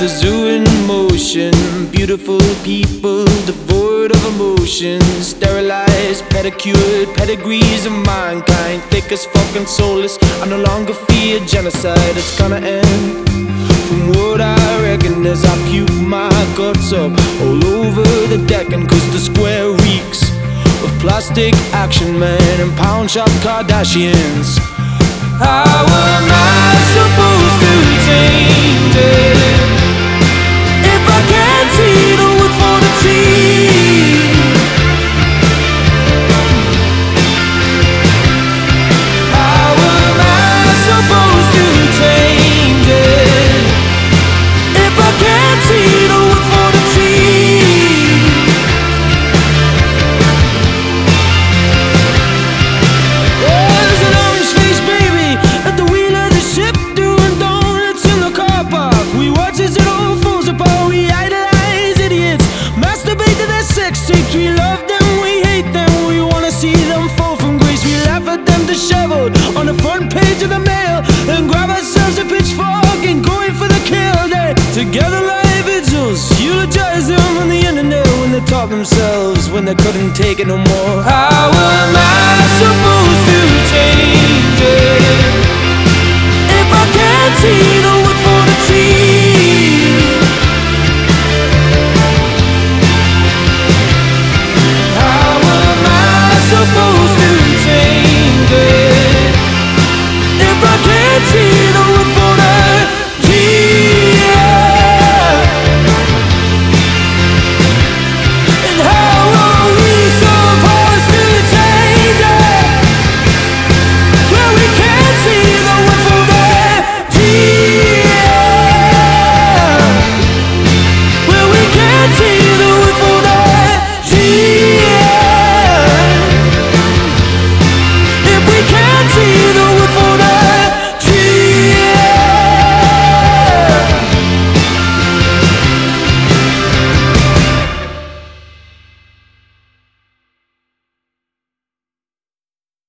the zoo in motion. Beautiful people devoid of emotion. Sterilized, pedicured, pedigrees of mankind. Thick as fucking soulless. I no longer fear genocide. It's gonna end. From what I reckon as I puke my guts up all over the Deccan, 'cause the square reeks of plastic action men and pound shop Kardashians. How am I supposed to change it if I can't see the wood for the tree? How am I supposed to change it if I can't see the wood for the tree? There's an orange face baby at the wheel of the ship, doing donuts in the car park. We watch as it all falls apart. We idolize idiots, masturbate to their sex tapes. We love them, we hate them, we wanna see them fall from grace. We laugh at them disheveled on the front page of the Mail, and grab ourselves a pitchfork and go in for the kill. They together like vigils, eulogize them on the internet when they talk themselves, when they couldn't take it no more. How am I